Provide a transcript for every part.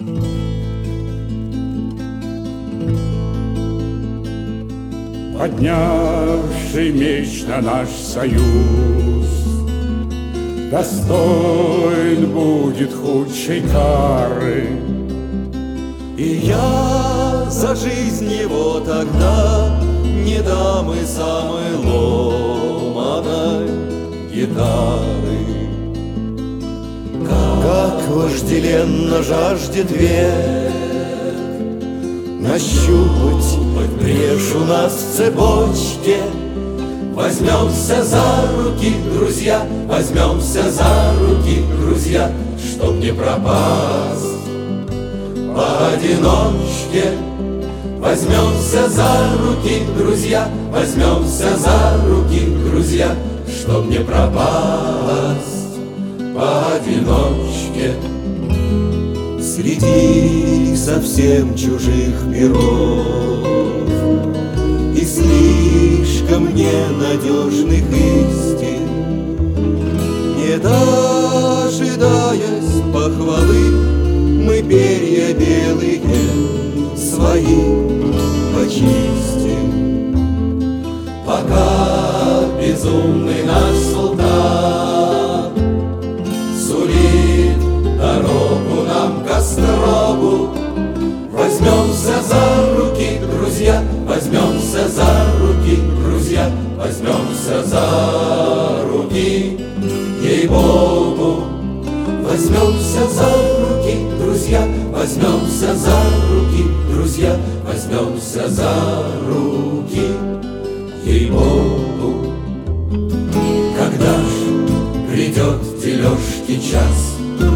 Поднявший меч на наш союз, достоин будет худшей кары. И я за жизнь его тогда не дам и самой ломаной гитары. Как вожделенно жаждет век нащупать брешь у нас в цепочке. Возьмемся за руки, друзья, возьмемся за руки, друзья, чтоб не пропасть поодиночке. Возьмемся за руки, друзья, возьмемся за руки, друзья, чтоб не пропасть поодиночке. Среди совсем чужих миров и слишком ненадежных истин, не дожидаясь похвалы, мы перья белые свои почистим. Пока безумный наш султан сулит дорогу нам к острогу, возьмемся за руки, друзья, возьмемся за руки, друзья, возьмемся за руки, ей-богу. Возьмемся за руки, друзья, возьмемся за руки, друзья, возьмемся за руки, ей-богу. Когда ж придет дележки час,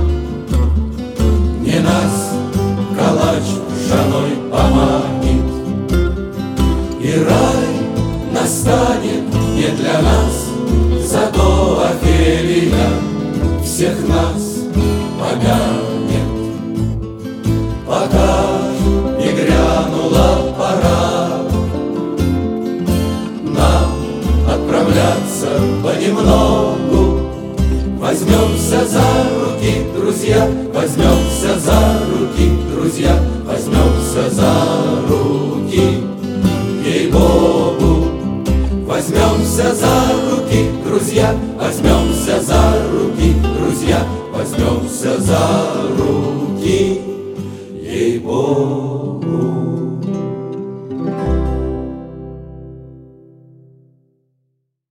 не нас калач ржаной поманит, и рай настанет не для нас, зато Офелия всех нас помянет. Пока не грянула пора нам отправляться понемногу, возьмемся за руки, друзья, возьмемся за руки, друзья, возьмемся за руки, ей-богу. Возьмемся за руки, друзья, возьмемся за руки, друзья, возьмемся за руки, ей-богу.